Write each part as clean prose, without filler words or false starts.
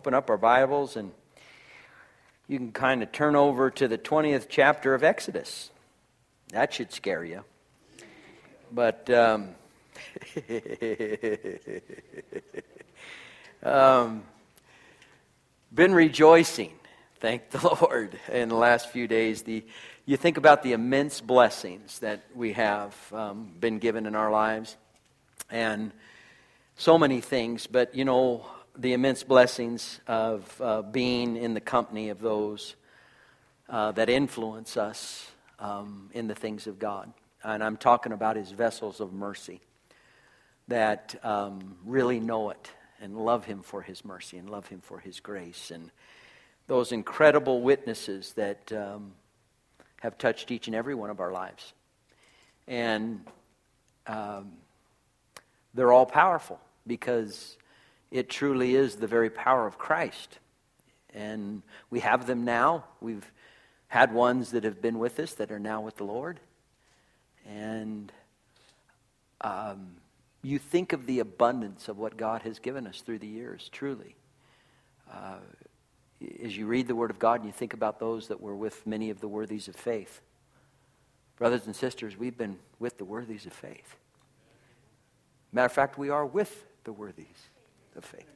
open up our Bibles, and you can kind of turn over to the 20th chapter of Exodus. That should scare you. But been rejoicing, thank the Lord, in the last few days. You think about the immense blessings that we have been given in our lives, and so many things, but you know, the immense blessings of being in the company of those that influence us in the things of God. And I'm talking about His vessels of mercy that really know it and love Him for His mercy and love Him for His grace. And those incredible witnesses that have touched each and every one of our lives. And they're all powerful because it truly is the very power of Christ. And we have them now. We've had ones that have been with us that are now with the Lord. And you think of the abundance of what God has given us through the years, truly. As you read the Word of God and you think about those that were with many of the worthies of faith. Brothers and sisters, we've been with the worthies of faith. Matter of fact, we are with the worthies of faith.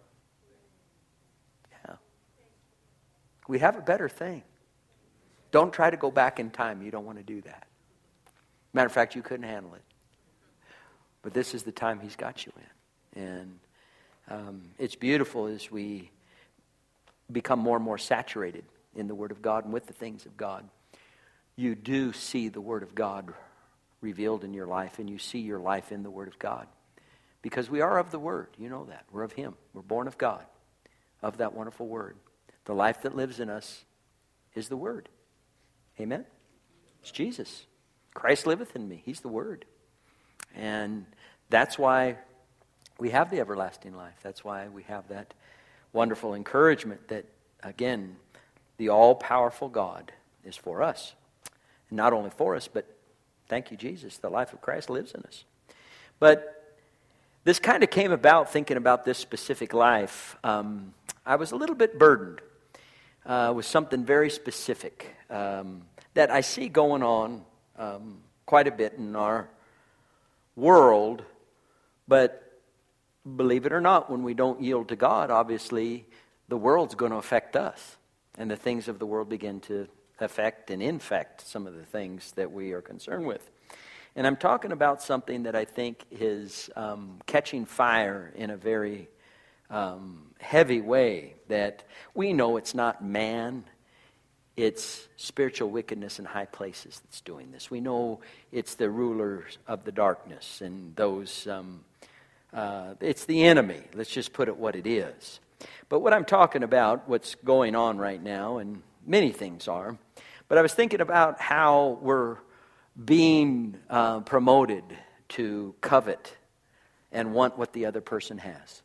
Yeah. We have a better thing. Don't try to go back in time. You don't want to do that. Matter of fact, you couldn't handle it. But this is the time He's got you in. And it's beautiful as we become more and more saturated in the Word of God and with the things of God. You do see the Word of God revealed in your life, and you see your life in the Word of God. Because we are of the Word. You know that. We're of Him. We're born of God, of that wonderful Word. The life that lives in us is the Word. Amen? It's Jesus. Christ liveth in me. He's the Word. And that's why we have the everlasting life. That's why we have that wonderful encouragement that, again, the all-powerful God is for us. And not only for us, but thank you, Jesus, the life of Christ lives in us. But this kind of came about thinking about this specific life. I was a little bit burdened with something very specific that I see going on quite a bit in our world. But believe it or not, when we don't yield to God, obviously the world's going to affect us. And the things of the world begin to affect and infect some of the things that we are concerned with. And I'm talking about something that I think is catching fire in a very heavy way, that we know it's not man, it's spiritual wickedness in high places that's doing this. We know it's the rulers of the darkness and those, it's the enemy. Let's just put it what it is. But what I'm talking about, what's going on right now, and many things are, but I was thinking about how we're being promoted to covet and want what the other person has.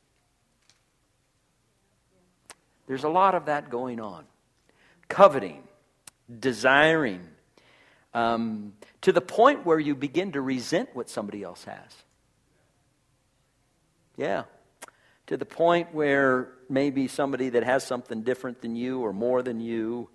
There's a lot of that going on. Coveting, desiring, to the point where you begin to resent what somebody else has. Yeah. To the point where maybe somebody that has something different than you or more than you.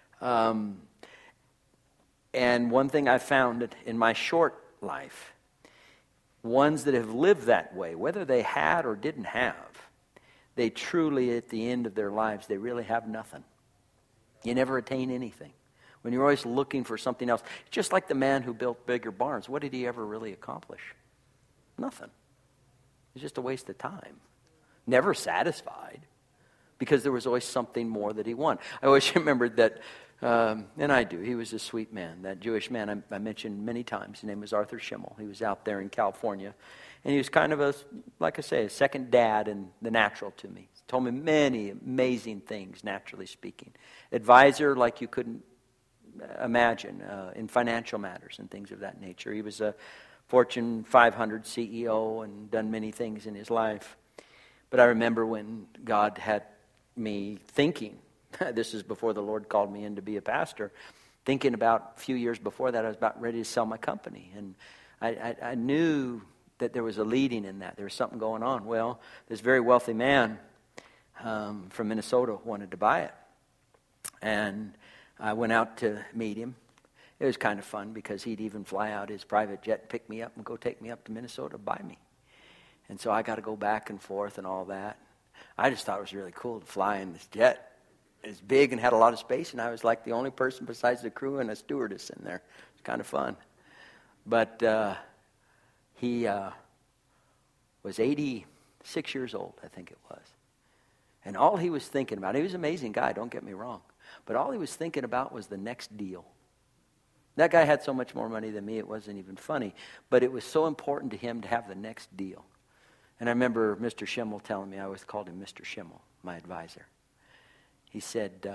And one thing I found in my short life, ones that have lived that way, whether they had or didn't have, they truly, at the end of their lives, they really have nothing. You never attain anything. When you're always looking for something else, just like the man who built bigger barns, what did he ever really accomplish? Nothing. It's just a waste of time. Never satisfied, because there was always something more that he wanted. I always remembered that, and I do, he was a sweet man, that Jewish man I mentioned many times. His name was Arthur Schimmel. He was out there in California. And he was kind of like I say, a second dad in the natural to me. He told me many amazing things, naturally speaking. Advisor like you couldn't imagine in financial matters and things of that nature. He was a Fortune 500 CEO and done many things in his life. But I remember when God had me thinking, this is before the Lord called me in to be a pastor, thinking about a few years before that, I was about ready to sell my company. And I knew that there was a leading in that. There was something going on. Well, this very wealthy man from Minnesota wanted to buy it. And I went out to meet him. It was kind of fun because he'd even fly out his private jet and pick me up and go take me up to Minnesota to buy me. And so I got to go back and forth and all that. I just thought it was really cool to fly in this jet. It's big and had a lot of space, and I was like the only person besides the crew and a stewardess in there. It's kind of fun. But he was 86 years old, I think it was. And all he was thinking about, he was an amazing guy, don't get me wrong, but all he was thinking about was the next deal. That guy had so much more money than me, it wasn't even funny. But it was so important to him to have the next deal. And I remember Mr. Schimmel telling me, I always called him Mr. Schimmel, my advisor. He said,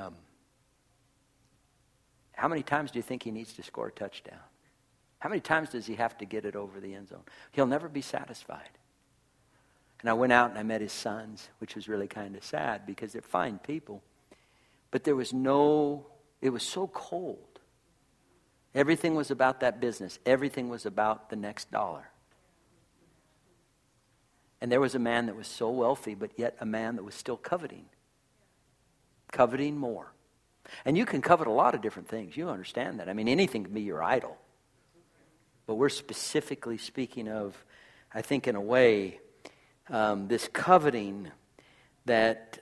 how many times do you think he needs to score a touchdown? How many times does he have to get it over the end zone? He'll never be satisfied. And I went out and I met his sons, which was really kind of sad because they're fine people. But it was so cold. Everything was about that business. Everything was about the next dollar. And there was a man that was so wealthy, but yet a man that was still coveting. Coveting more. And you can covet a lot of different things. You understand that. I mean, anything can be your idol. But we're specifically speaking of, I think in a way, this coveting that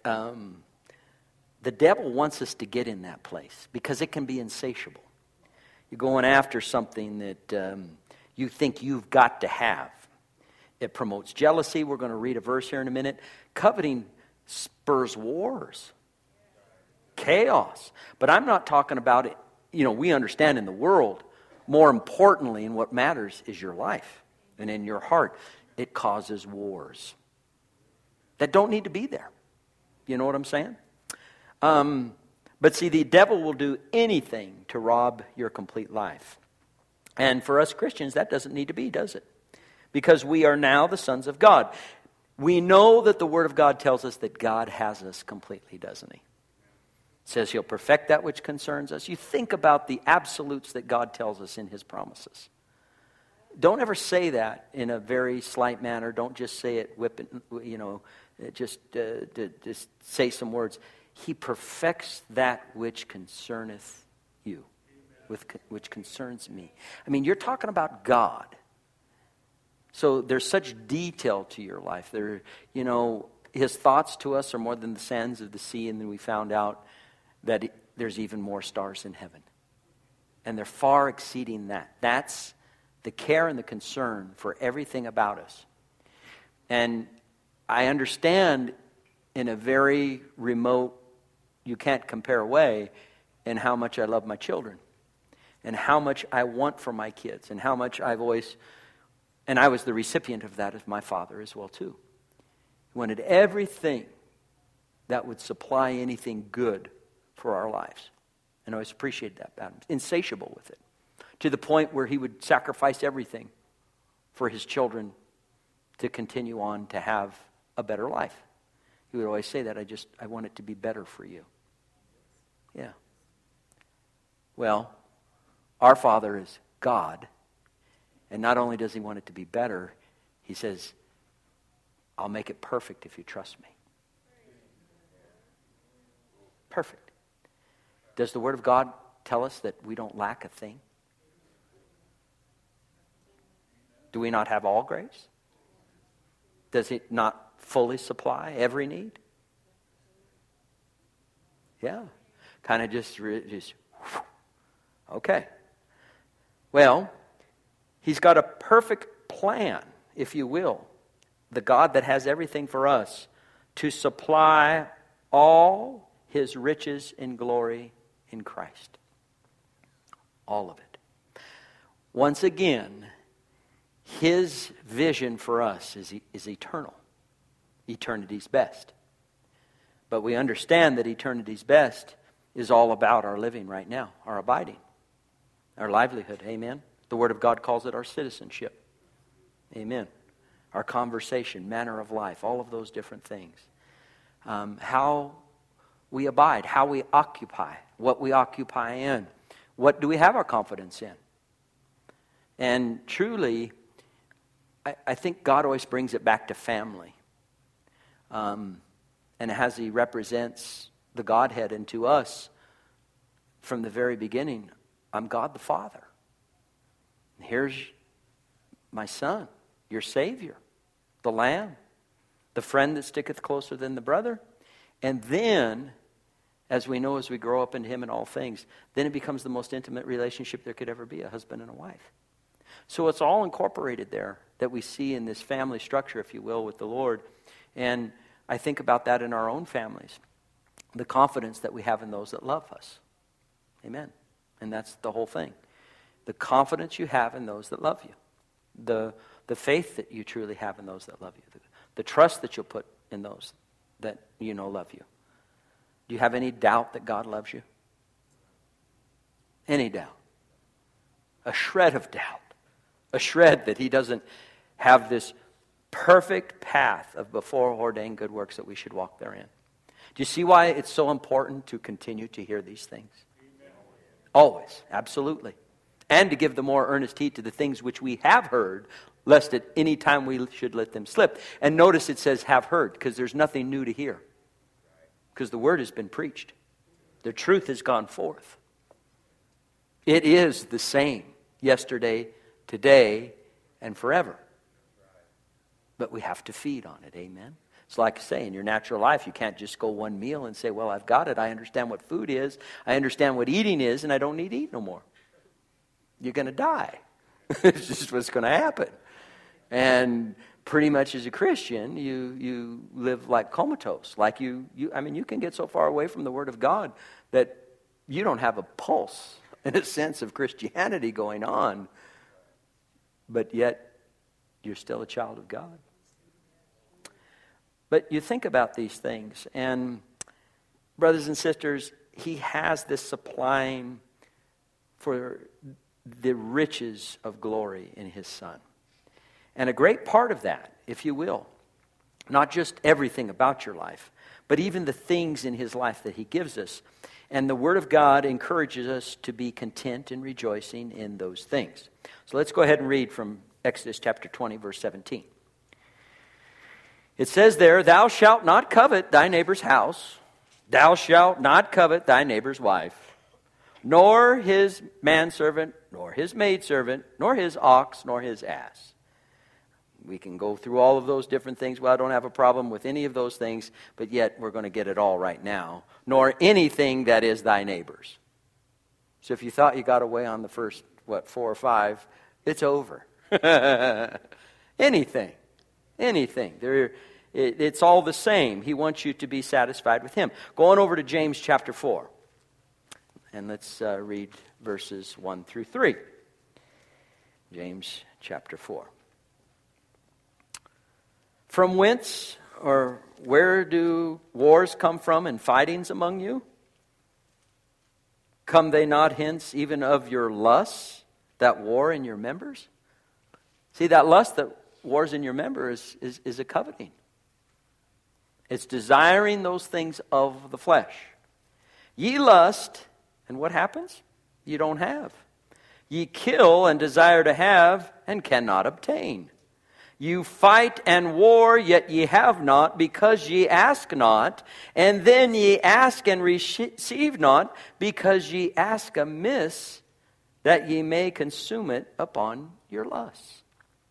the devil wants us to get in that place because it can be insatiable. You're going after something that you think you've got to have. It promotes jealousy. We're going to read a verse here in a minute. Coveting spurs wars. Chaos. But I'm not talking about it. You know, we understand in the world, more importantly, in what matters is your life. And in your heart, it causes wars that don't need to be there. You know what I'm saying? But see, the devil will do anything to rob your complete life. And for us Christians, that doesn't need to be, does it? Because we are now the sons of God. We know that the Word of God tells us that God has us completely, doesn't He? It says He'll perfect that which concerns us. You think about the absolutes that God tells us in His promises. Don't ever say that in a very slight manner. Don't just say it, just say some words. He perfects that which concerneth you, which concerns me. I mean, you're talking about God. So there's such detail to your life. His thoughts to us are more than the sands of the sea, and then we found out that there's even more stars in heaven. And they're far exceeding that. That's the care and the concern for everything about us. And I understand in a very remote, you can't compare way, in how much I love my children. And how much I want for my kids. And how much I've always... And I was the recipient of that as my father as well, too. He wanted everything that would supply anything good for our lives. And I always appreciated that about him. Insatiable with it. To the point where he would sacrifice everything for his children to continue on to have a better life. He would always say that, I want it to be better for you. Yeah. Well, our Father is God. And not only does He want it to be better, He says, I'll make it perfect if you trust me. Perfect. Does the Word of God tell us that we don't lack a thing? Do we not have all grace? Does it not fully supply every need? Yeah. Kind of just okay. Well, He's got a perfect plan, if you will. The God that has everything for us to supply all His riches in glory in Christ. All of it. Once again, His vision for us is eternal. Eternity's best. But we understand that eternity's best is all about our living right now, our abiding, our livelihood. Amen. The Word of God calls it our citizenship. Amen. Our conversation, manner of life, all of those different things. How we abide, how we occupy, what we occupy in. What do we have our confidence in? And truly, I think God always brings it back to family. And and as he represents the Godhead, and to us, from the very beginning, I'm God the Father. Here's my Son, your Savior, the Lamb, the friend that sticketh closer than the brother. And then, as we know, as we grow up in him in all things, then it becomes the most intimate relationship there could ever be, a husband and a wife. So it's all incorporated there that we see in this family structure, if you will, with the Lord. And I think about that in our own families, the confidence that we have in those that love us. Amen. And that's the whole thing. The confidence you have in those that love you. The faith that you truly have in those that love you. The trust that you'll put in those that you know love you. Do you have any doubt that God loves you? Any doubt? A shred of doubt. A shred that he doesn't have this perfect path of before ordained good works that we should walk therein. Do you see why it's so important to continue to hear these things? Always, absolutely. And to give the more earnest heed to the things which we have heard, lest at any time we should let them slip. And notice it says have heard, because there's nothing new to hear. Because the word has been preached. The truth has gone forth. It is the same yesterday, today, and forever. But we have to feed on it, amen? It's like I say, in your natural life, you can't just go one meal and say, well, I've got it. I understand what food is. I understand what eating is, and I don't need to eat no more. You're going to die. It's just what's going to happen. And pretty much as a Christian, you live like comatose. Like you can get so far away from the Word of God that you don't have a pulse in a sense of Christianity going on. But yet, you're still a child of God. But you think about these things, and brothers and sisters, he has this supplying for the riches of glory in his Son. And a great part of that, if you will, not just everything about your life, but even the things in his life that he gives us. And the Word of God encourages us to be content and rejoicing in those things. So let's go ahead and read from Exodus chapter 20, verse 17. It says there, thou shalt not covet thy neighbor's house, thou shalt not covet thy neighbor's wife, nor his manservant, nor his maidservant, nor his ox, nor his ass. We can go through all of those different things. Well, I don't have a problem with any of those things, but yet we're going to get it all right now. Nor anything that is thy neighbor's. So if you thought you got away on the first, 4 or 5, it's over. Anything. It's all the same. He wants you to be satisfied with him. Go on over to James chapter 4. And let's read verses 1 through 3. James chapter 4. From whence or where do wars come from and fightings among you? Come they not hence even of your lusts that war in your members? See, that lust that wars in your members is a coveting. It's desiring those things of the flesh. Ye lust, and what happens? You don't have. Ye kill and desire to have, and cannot obtain. You fight and war, yet ye have not, because ye ask not. And then ye ask and receive not, because ye ask amiss, that ye may consume it upon your lusts.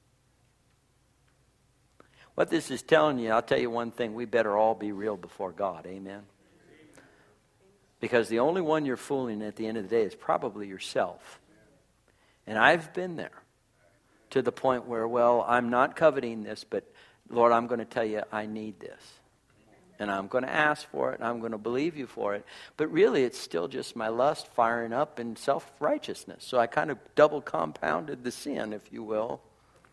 What this is telling you, I'll tell you one thing, we better all be real before God. Amen? Because the only one you're fooling at the end of the day is probably yourself. And I've been there. To the point where, well, I'm not coveting this, but Lord, I'm going to tell you I need this. And I'm going to ask for it, and I'm going to believe you for it. But really, it's still just my lust firing up in self-righteousness. So I kind of double compounded the sin, if you will.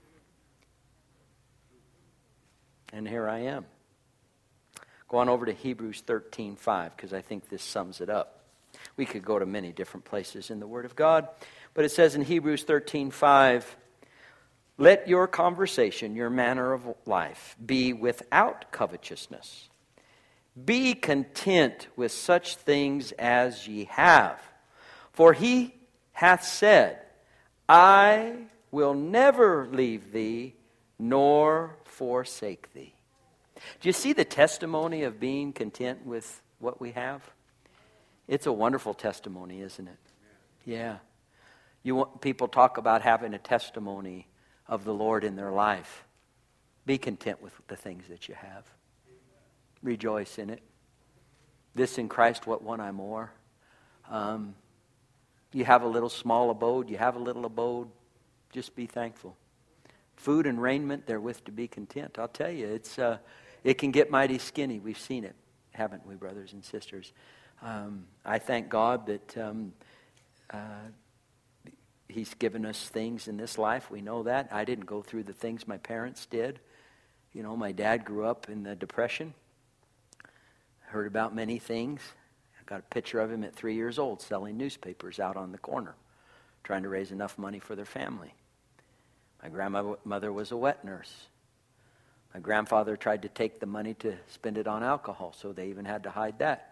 And here I am. Go on over to Hebrews 13:5, because I think this sums it up. We could go to many different places in the Word of God, but it says in Hebrews 13:5, let your conversation, your manner of life, be without covetousness. Be content with such things as ye have. For he hath said, I will never leave thee, nor forsake thee. Do you see the testimony of being content with what we have? It's a wonderful testimony, isn't it? Yeah. People talk about having a testimony of the Lord in their life. Be content with the things that you have. Rejoice in it. This in Christ, what one I more. You have a little small abode. You have a little abode. Just be thankful. Food and raiment therewith to be content. I'll tell you, it can get mighty skinny. We've seen it, haven't we, brothers and sisters? I thank God that He's given us things in this life. We know that. I didn't go through the things my parents did. You know, my dad grew up in the Depression. Heard about many things. I got a picture of him at 3 years old selling newspapers out on the corner, trying to raise enough money for their family. My grandmother was a wet nurse. My grandfather tried to take the money to spend it on alcohol, so they even had to hide that.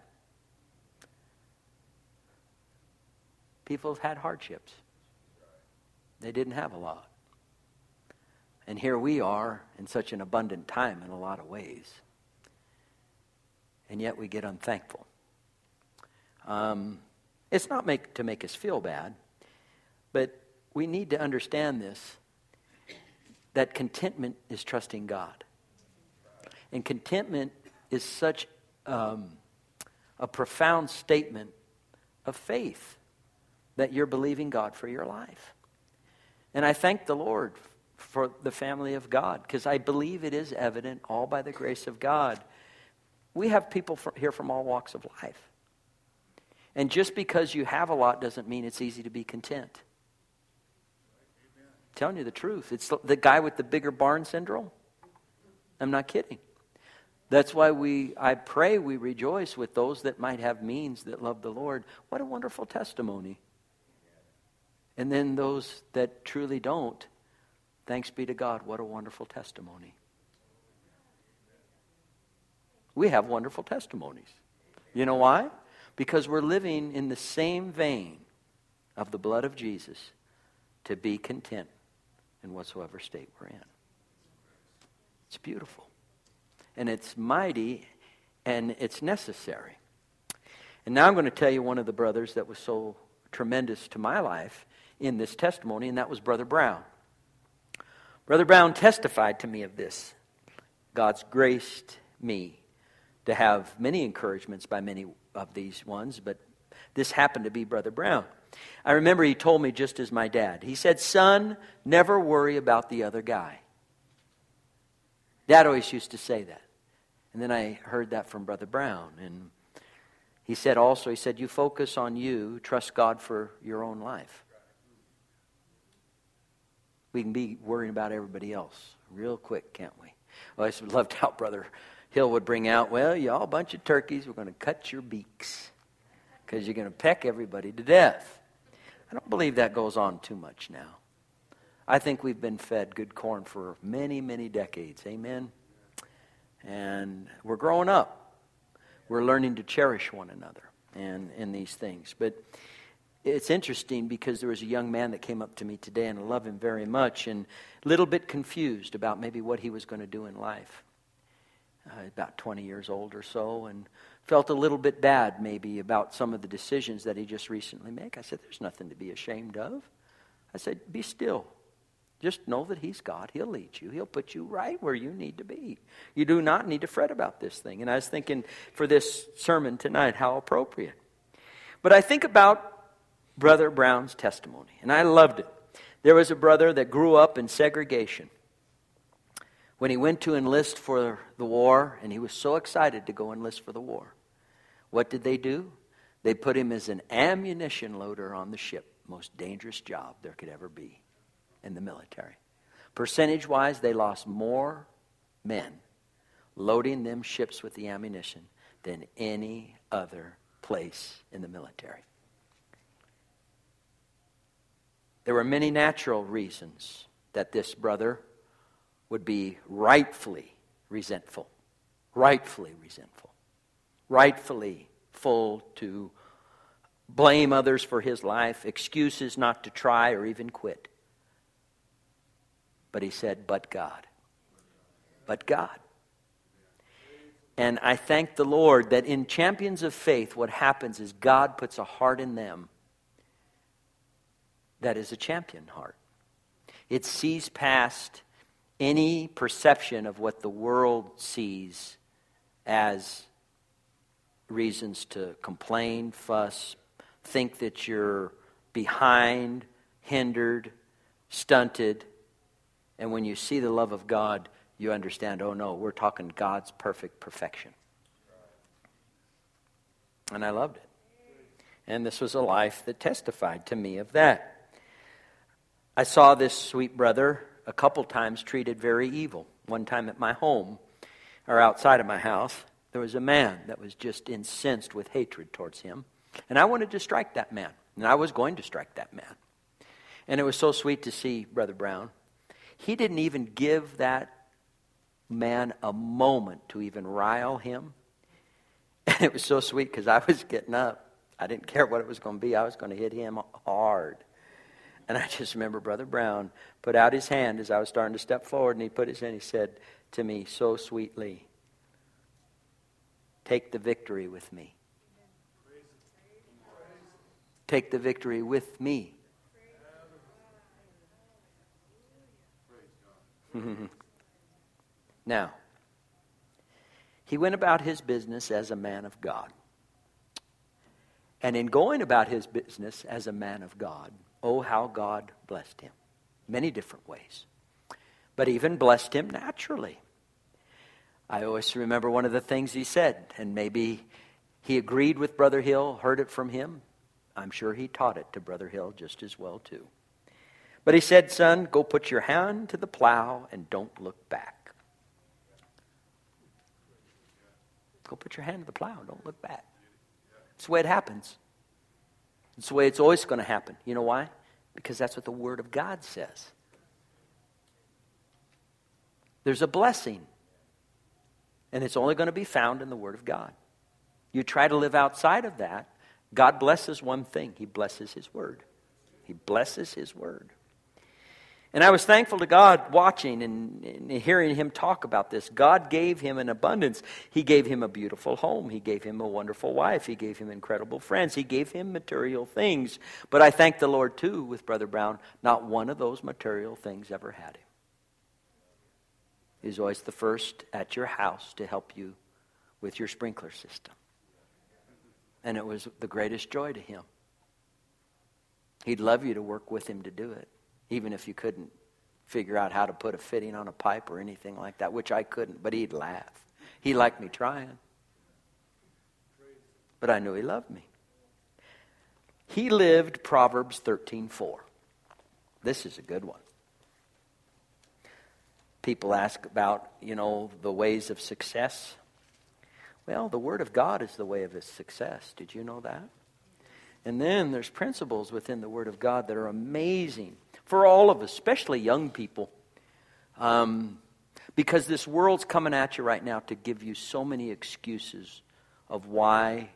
People have had hardships. They didn't have a lot. And here we are in such an abundant time in a lot of ways. And yet we get unthankful. It's not to make us feel bad, but we need to understand this, that contentment is trusting God. And contentment is such a profound statement of faith that you're believing God for your life. And I thank the Lord for the family of God, because I believe it is evident, all by the grace of God. We have people here from all walks of life. And just because you have a lot doesn't mean it's easy to be content. I'm telling you the truth. It's the guy with the bigger barn syndrome. I'm not kidding. That's why I pray we rejoice with those that might have means that love the Lord. What a wonderful testimony. And then those that truly don't, thanks be to God, what a wonderful testimony. We have wonderful testimonies. You know why? Because we're living in the same vein of the blood of Jesus to be content in whatsoever state we're in. It's beautiful. And it's mighty, and it's necessary. And now I'm going to tell you one of the brothers that was so tremendous to my life in this testimony, and that was Brother Brown. Brother Brown testified to me of this. God's graced me to have many encouragements by many of these ones, but this happened to be Brother Brown. I remember he told me just as my dad. He said, "Son, never worry about the other guy." Dad always used to say that. And then I heard that from Brother Brown. And he said, you focus on you, trust God for your own life. We can be worrying about everybody else real quick, can't we? Well, I just loved how Brother Hill would bring out, well, y'all a bunch of turkeys, we're going to cut your beaks because you're going to peck everybody to death. I don't believe that goes on too much now. I think we've been fed good corn for many, many decades. Amen? And we're growing up. We're learning to cherish one another and in these things. But it's interesting because there was a young man that came up to me today, and I love him very much, and a little bit confused about maybe what he was going to do in life. About 20 years old or so, and felt a little bit bad maybe about some of the decisions that he just recently made. I said, there's nothing to be ashamed of. I said, be still. Just know that He's God. He'll lead you. He'll put you right where you need to be. You do not need to fret about this thing. And I was thinking for this sermon tonight, how appropriate. But I think about Brother Brown's testimony, and I loved it. There was a brother that grew up in segregation. When he went to enlist for the war, and he was so excited to go enlist for the war, what did they do? They put him as an ammunition loader on the ship. Most dangerous job there could ever be in the military. Percentage-wise, they lost more men loading them ships with the ammunition than any other place in the military. There were many natural reasons that this brother would be rightfully resentful, rightfully full to blame others for his life, excuses not to try or even quit. But he said, but God. But God. And I thank the Lord that in Champions of Faith, what happens is God puts a heart in them that is a champion heart. It sees past any perception of what the world sees as reasons to complain, fuss, think that you're behind, hindered, stunted. And when you see the love of God, you understand, oh no, we're talking God's perfect perfection. And I loved it. And this was a life that testified to me of that. I saw this sweet brother a couple times treated very evil. One time at my home, or outside of my house, there was a man that was just incensed with hatred towards him. And I wanted to strike that man. And I was going to strike that man. And it was so sweet to see Brother Brown. He didn't even give that man a moment to even rile him. And it was so sweet because I was getting up. I didn't care what it was going to be. I was going to hit him hard. And I just remember Brother Brown put out his hand as I was starting to step forward, and he put his hand, he said to me so sweetly, take the victory with me. Take the victory with me. Now, he went about his business as a man of God. And in going about his business as a man of God, oh, how God blessed him. Many different ways. But even blessed him naturally. I always remember one of the things he said, and maybe he agreed with Brother Hill, heard it from him. I'm sure he taught it to Brother Hill just as well too. But he said, son, go put your hand to the plow and don't look back. Go put your hand to the plow, don't look back. It's the way it happens. It's the way it's always going to happen. You know why? Because that's what the Word of God says. There's a blessing. And it's only going to be found in the Word of God. You try to live outside of that, God blesses one thing. He blesses His Word. He blesses His Word. And I was thankful to God watching and hearing him talk about this. God gave him an abundance. He gave him a beautiful home. He gave him a wonderful wife. He gave him incredible friends. He gave him material things. But I thank the Lord too with Brother Brown. Not one of those material things ever had him. He's always the first at your house to help you with your sprinkler system. And it was the greatest joy to him. He'd love you to work with him to do it. Even if you couldn't figure out how to put a fitting on a pipe or anything like that, which I couldn't, but he'd laugh. He liked me trying. But I knew he loved me. He lived Proverbs 13:4. This is a good one. People ask about, the ways of success. Well, the Word of God is the way of his success. Did you know that? And then there's principles within the Word of God that are amazing for all of us, especially young people. Because this world's coming at you right now to give you so many excuses of why.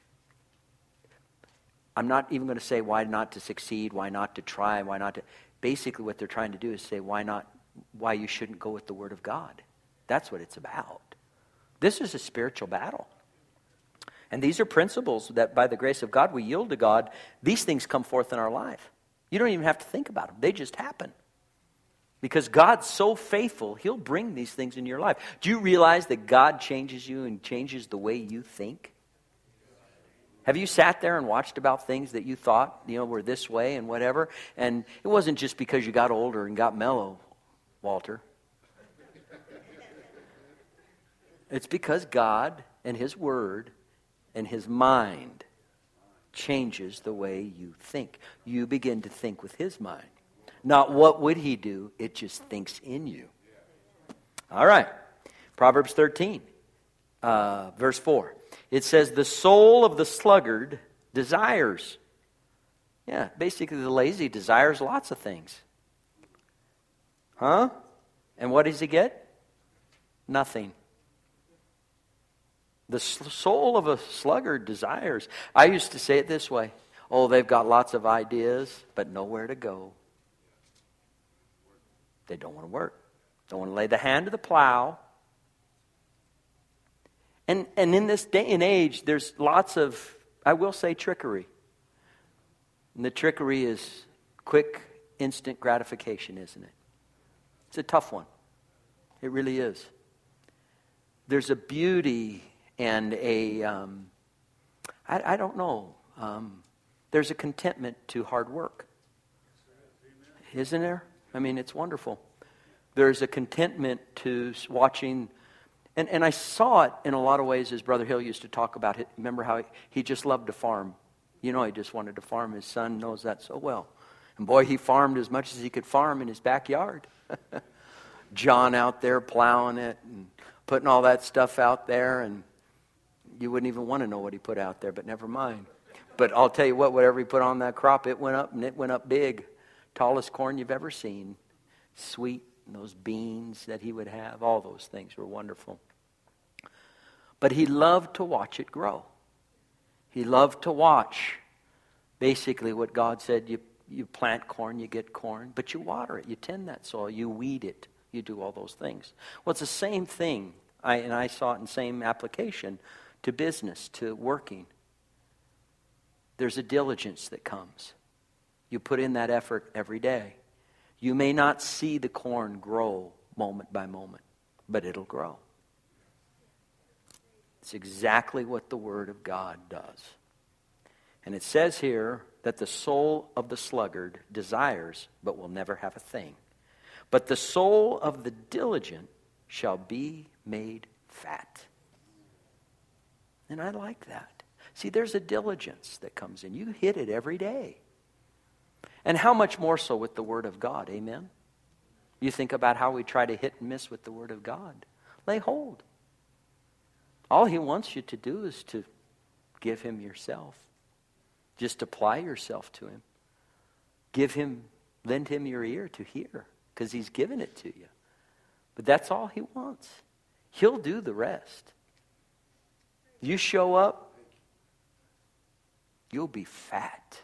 I'm not even going to say why not to succeed, why not to try, why not to. Basically what they're trying to do is say why you shouldn't go with the Word of God. That's what it's about. This is a spiritual battle. And these are principles that by the grace of God we yield to God. These things come forth in our life. You don't even have to think about them. They just happen. Because God's so faithful, He'll bring these things in your life. Do you realize that God changes you and changes the way you think? Have you sat there and watched about things that you thought, were this way and whatever? And it wasn't just because you got older and got mellow, Walter. It's because God and His Word and His mind changes the way you think. You begin to think with His mind. Not what would He do, it just thinks in you. All right. Proverbs 13, verse 4. It says, the soul of the sluggard desires. Yeah, basically the lazy desires lots of things. Huh? And what does he get? Nothing. The soul of a sluggard desires. I used to say it this way. Oh, they've got lots of ideas, but nowhere to go. They don't want to work. Don't want to lay the hand to the plow. And in this day and age, there's lots of, I will say, trickery. And the trickery is quick, instant gratification, isn't it? It's a tough one. It really is. There's a beauty and a, I don't know, there's a contentment to hard work. Isn't there? I mean, it's wonderful. There's a contentment to watching, and I saw it in a lot of ways as Brother Hill used to talk about it. Remember how he just loved to farm. You know, he just wanted to farm. His son knows that so well. And boy, he farmed as much as he could farm in his backyard. John out there plowing it and putting all that stuff out there, and you wouldn't even want to know what he put out there, but never mind. But I'll tell you what, whatever he put on that crop, it went up, and it went up big. Tallest corn you've ever seen. Sweet, and those beans that he would have, all those things were wonderful. But he loved to watch it grow. He loved to watch basically what God said, you plant corn, you get corn, but you water it, you tend that soil, you weed it, you do all those things. Well, it's the same thing, and I saw it in the same application to business, to working. There's a diligence that comes. You put in that effort every day. You may not see the corn grow moment by moment, but it'll grow. It's exactly what the Word of God does. And it says here that the soul of the sluggard desires, but will never have a thing. But the soul of the diligent shall be made fat. And I like that. See, there's a diligence that comes in. You hit it every day. And how much more so with the Word of God, amen? You think about how we try to hit and miss with the Word of God. Lay hold. All He wants you to do is to give Him yourself. Just apply yourself to Him. Lend Him your ear to hear, because He's given it to you. But that's all He wants. He'll do the rest. You show up, you'll be fat.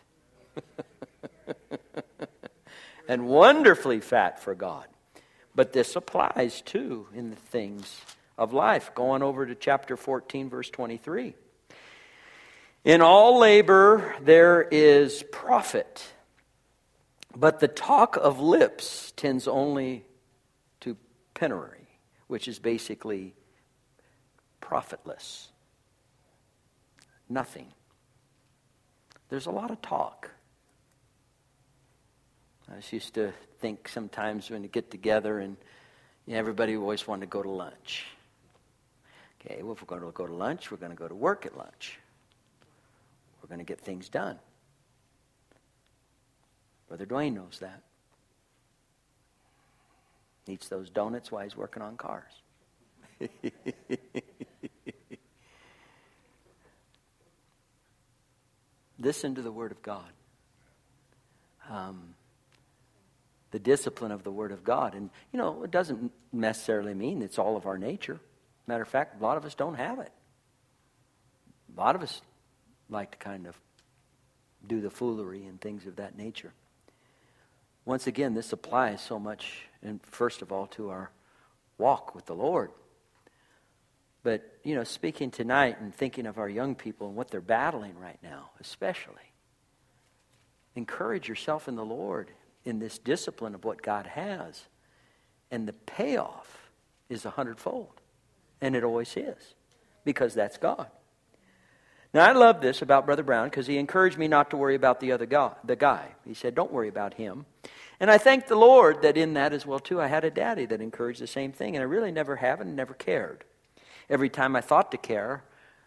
And wonderfully fat for God. But this applies too in the things of life. Going over to chapter 14, verse 23. In all labor there is profit, but the talk of lips tends only to penury, which is basically profitless. Nothing. There's a lot of talk. I just used to think sometimes when you get together and everybody always wanted to go to lunch. Okay, well, if we're going to go to lunch, we're going to go to work at lunch. We're going to get things done. Brother Dwayne knows that. He eats those donuts while he's working on cars. Listen to the Word of God. The discipline of the Word of God. And, it doesn't necessarily mean it's all of our nature. Matter of fact, a lot of us don't have it. A lot of us like to kind of do the foolery and things of that nature. Once again, this applies so much, and first of all, to our walk with the Lord. But, speaking tonight and thinking of our young people and what they're battling right now, especially, encourage yourself in the Lord in this discipline of what God has. And the payoff is 100-fold. And it always is. Because that's God. Now, I love this about Brother Brown because he encouraged me not to worry about the other guy. He said, don't worry about him. And I thank the Lord that in that as well, too, I had a daddy that encouraged the same thing. And I really never have and never cared. Every time I thought to care,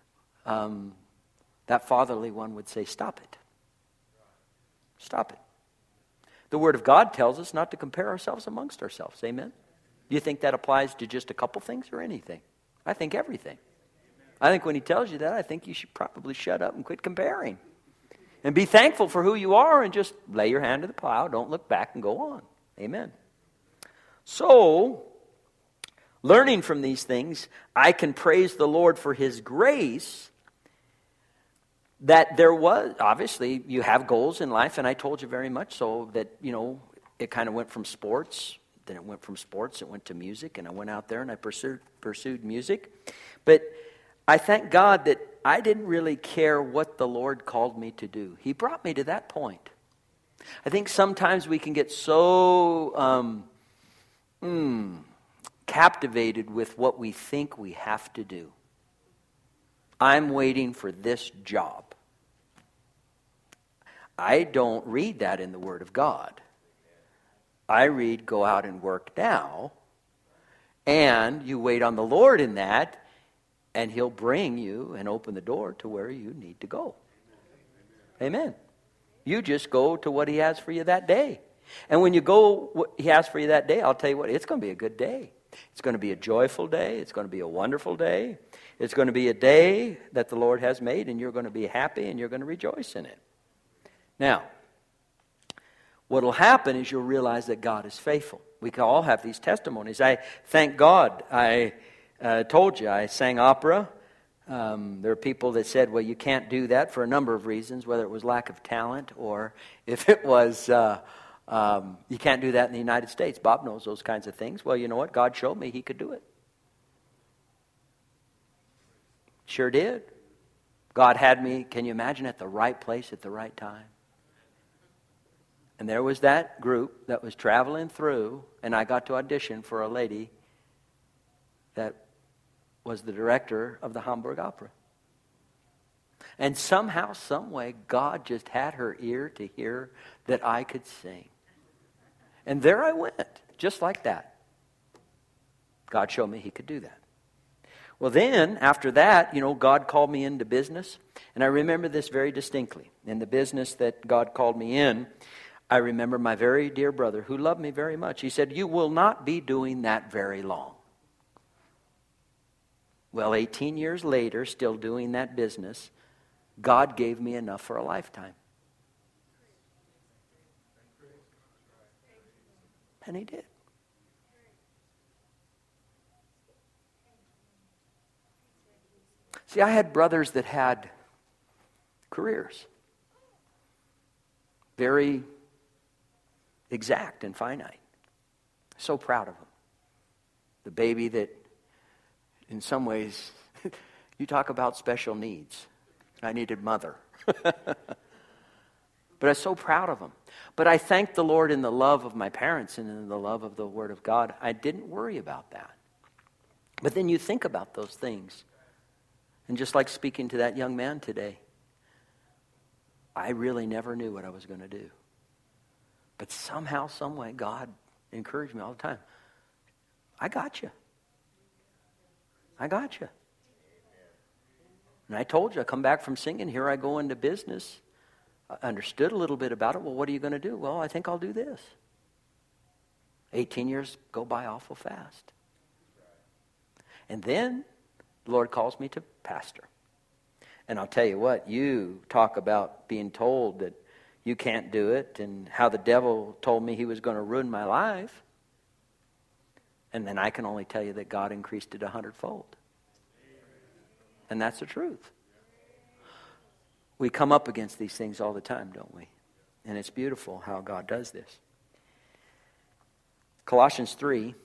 that fatherly one would say, stop it. Stop it. The Word of God tells us not to compare ourselves amongst ourselves. Amen? Do you think that applies to just a couple things or anything? I think everything. I think when He tells you that, I think you should probably shut up and quit comparing. And be thankful for who you are and just lay your hand to the plow. Don't look back and go on. Amen. So, learning from these things, I can praise the Lord for His grace that there was, obviously, you have goals in life, and I told you very much so that, it kind of went from sports, then it went from sports, it went to music, and I went out there and I pursued music. But I thank God that I didn't really care what the Lord called me to do. He brought me to that point. I think sometimes we can get so captivated with what we think we have to do. I'm waiting for this job. I don't read that in the Word of God. I read, go out and work now, and you wait on the Lord in that, and He'll bring you and open the door to where you need to go. Amen. You just go to what He has for you that day. And when you go what He has for you that day, I'll tell you what, it's going to be a good day. It's going to be a joyful day. It's going to be a wonderful day. It's going to be a day that the Lord has made, and you're going to be happy and you're going to rejoice in it. Now, what will happen is you'll realize that God is faithful. We can all have these testimonies. I thank God. I told you, I sang opera. There are people that said, well, you can't do that for a number of reasons, whether it was lack of talent or if it was, you can't do that in the United States. Bob knows those kinds of things. Well, you know what? God showed me He could do it. Sure did. God had me, can you imagine, at the right place at the right time? And there was that group that was traveling through, and I got to audition for a lady that was the director of the Hamburg Opera. And somehow, some way, God just had her ear to hear that I could sing. And there I went, just like that. God showed me He could do that. Well then, after that, God called me into business. And I remember this very distinctly. In the business that God called me in, I remember my very dear brother who loved me very much. He said, you will not be doing that very long. Well, 18 years later, still doing that business, God gave me enough for a lifetime. And He did. See, I had brothers that had careers. Very exact and finite. So proud of them. The baby that, in some ways, you talk about special needs. I needed mother. But I'm so proud of them. But I thank the Lord in the love of my parents and in the love of the Word of God. I didn't worry about that. But then you think about those things. And just like speaking to that young man today, I really never knew what I was going to do. But somehow, some way, God encouraged me all the time. I got you. I got you. And I told you, I come back from singing, here I go into business. I understood a little bit about it. Well, what are you going to do? Well, I think I'll do this. 18 years go by awful fast. And then the Lord calls me to pastor. And I'll tell you what, you talk about being told that you can't do it and how the devil told me he was going to ruin my life. And then I can only tell you that God increased it 100-fold. And that's the truth. We come up against these things all the time, don't we? And it's beautiful how God does this. Colossians 3.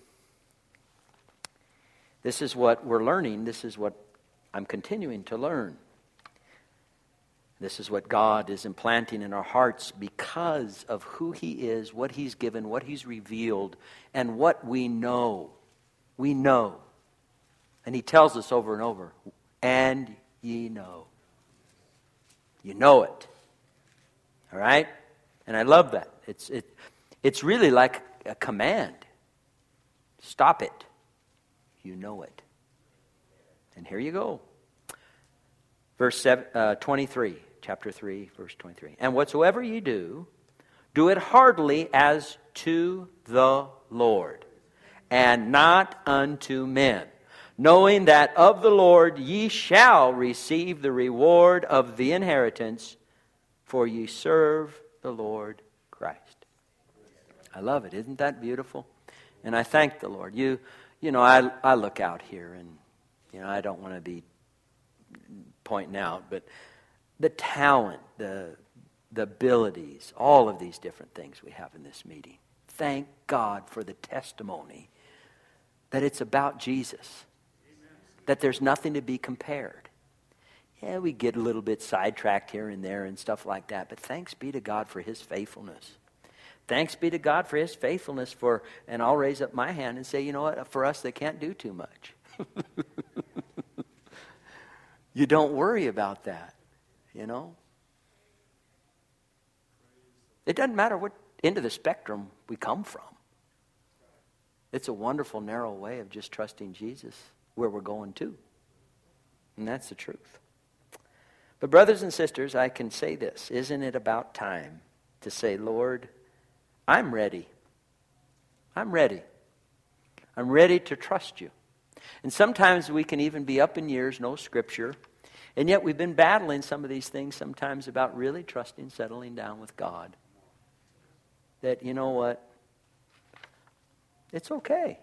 This is what we're learning. This is what I'm continuing to learn. This is what God is implanting in our hearts because of who He is, what He's given, what He's revealed, and what we know. We know. And He tells us over and over, and ye know. You know it. All right? And I love that. It's really like a command. Stop it. You know it. And here you go. Verse 23, chapter 3, verse 23. And whatsoever ye do, do it heartily as to the Lord, and not unto men, knowing that of the Lord ye shall receive the reward of the inheritance, for ye serve the Lord Christ. I love it. Isn't that beautiful? And I thank the Lord. You know, I look out here and, I don't want to be pointing out, but the talent, the abilities, all of these different things we have in this meeting. Thank God for the testimony that it's about Jesus. that there's nothing to be compared. Yeah, we get a little bit sidetracked here and there and stuff like that, but thanks be to God for His faithfulness. Thanks be to God for His faithfulness and I'll raise up my hand and say, you know what, for us they can't do too much. You don't worry about that, you know. It doesn't matter what end of the spectrum we come from. It's a wonderful, narrow way of just trusting Jesus where we're going to. And that's the truth. But brothers and sisters, I can say this. Isn't it about time to say, Lord, I'm ready. I'm ready. I'm ready to trust you. And sometimes we can even be up in years, no scripture, and yet we've been battling some of these things sometimes about really trusting, settling down with God. That, you know what? It's okay.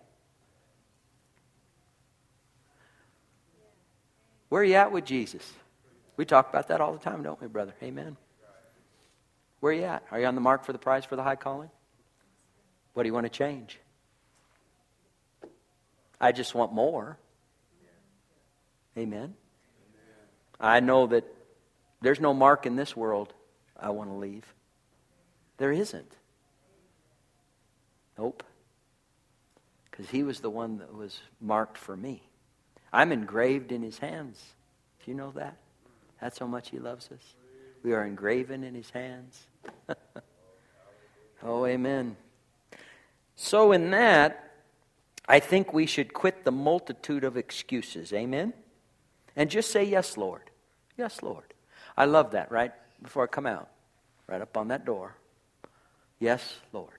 Where are you at with Jesus? We talk about that all the time, don't we, brother? Amen. Where are you at? Are you on the mark for the prize for the high calling? What do you want to change? I just want more. Amen. I know that there's no mark in this world I want to leave. There isn't. Nope. Because He was the one that was marked for me. I'm engraved in His hands. Do you know that? That's how much He loves us. We are engraven in His hands. Oh, amen. So in that, I think we should quit the multitude of excuses. Amen? And just say, yes, Lord. Yes, Lord. I love that, right? Before I come out. Right up on that door. Yes, Lord.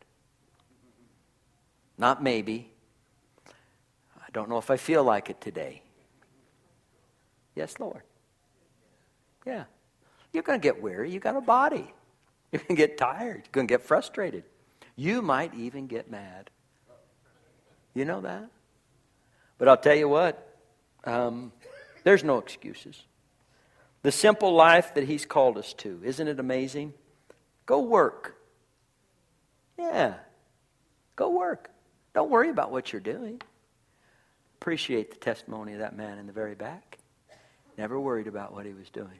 Not maybe. I don't know if I feel like it today. Yes, Lord. Yeah. You're going to get weary. You got a body. You're going to get tired. You're going to get frustrated. You might even get mad. You know that? But I'll tell you what. There's no excuses. The simple life that He's called us to. Isn't it amazing? Go work. Yeah. Go work. Don't worry about what you're doing. Appreciate the testimony of that man in the very back. Never worried about what he was doing.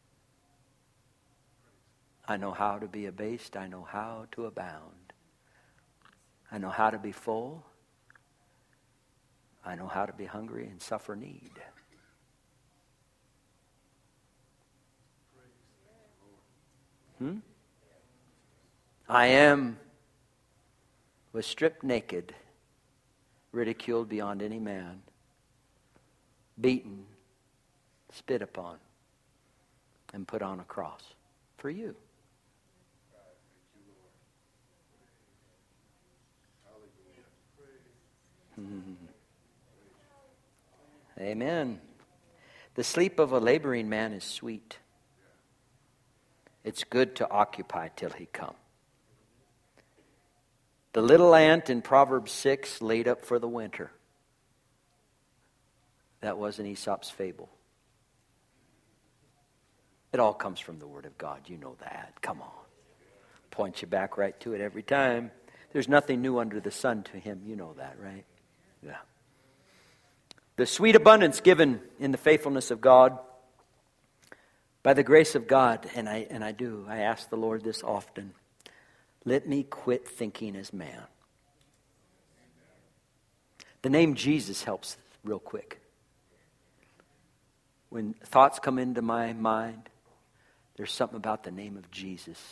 I know how to be abased. I know how to abound. I know how to be full. I know how to be hungry and suffer need. I was stripped naked, ridiculed beyond any man, beaten, spit upon, and put on a cross for you. Amen. The sleep of a laboring man is sweet. It's good to occupy till He come. The little ant in Proverbs 6 laid up for the winter. That wasn't Aesop's fable. It all comes from the Word of God. You know that. Come on. Point you back right to it every time. There's nothing new under the sun to Him. You know that, right? Yeah. The sweet abundance given in the faithfulness of God, by the grace of God, and I ask the Lord this often, let me quit thinking as man. The name Jesus helps real quick. When thoughts come into my mind, there's something about the name of Jesus.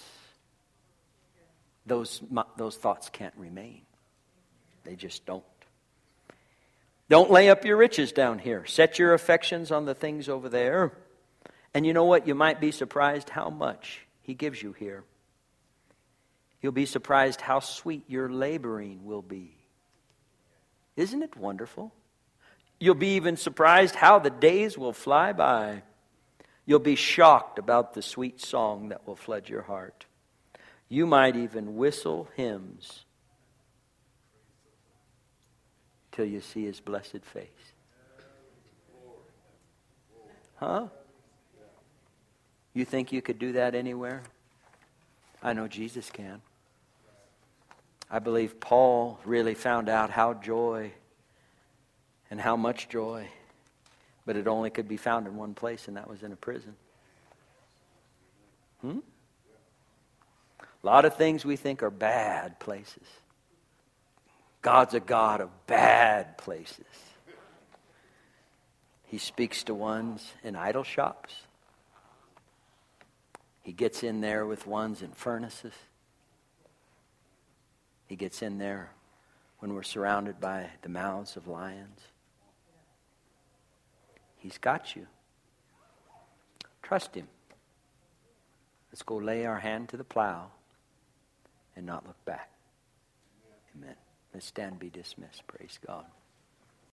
Those thoughts can't remain. They just don't. Don't lay up your riches down here. Set your affections on the things over there. And you know what? You might be surprised how much He gives you here. You'll be surprised how sweet your laboring will be. Isn't it wonderful? You'll be even surprised how the days will fly by. You'll be shocked about the sweet song that will flood your heart. You might even whistle hymns till you see His blessed face. Huh? You think you could do that anywhere? I know Jesus can. I believe Paul really found out how joy and how much joy But it only could be found in one place, and that was in a prison. A lot of things we think are bad places. God's a God of bad places. He speaks to ones in idol shops. He gets in there with ones in furnaces. He gets in there when we're surrounded by the mouths of lions. He's got you. Trust Him. Let's go lay our hand to the plow and not look back. Amen. Let's stand and be dismissed. Praise God.